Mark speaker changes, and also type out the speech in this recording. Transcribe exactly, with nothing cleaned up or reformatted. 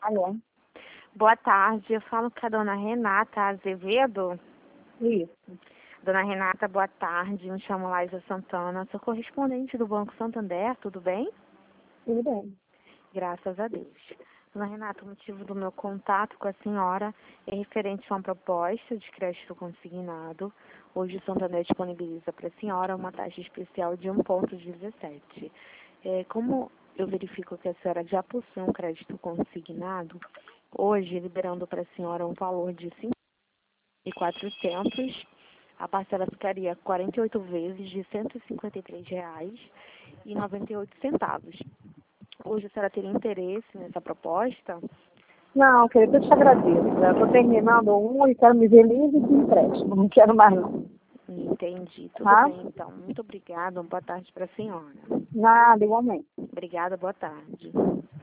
Speaker 1: Alô?
Speaker 2: Boa tarde, eu falo com a dona Renata Azevedo.
Speaker 1: Isso.
Speaker 2: Dona Renata, boa tarde, me chamo Laísa Santana, sou correspondente do Banco Santander, tudo bem?
Speaker 1: Tudo bem.
Speaker 2: Graças a Deus. Dona Renata, o motivo do meu contato com a senhora é referente a uma proposta de crédito consignado. Hoje o Santander disponibiliza para a senhora uma taxa especial de um vírgula dezessete. É, como eu verifico que a senhora já possui um crédito consignado, hoje, liberando para a senhora um valor de cinco mil e quatrocentos, a parcela ficaria quarenta e oito vezes de cento e cinquenta e três reais e noventa e oito centavos. Hoje a senhora teria interesse nessa proposta?
Speaker 1: Não, querida, eu te agradeço. Eu estou terminando um e quero me ver livre de empréstimo. Não quero mais não.
Speaker 2: Entendi. Tudo
Speaker 1: Tá?
Speaker 2: bem, então. Muito obrigada. Uma boa tarde para a senhora.
Speaker 1: Nada, igualmente.
Speaker 2: Obrigada, boa tarde.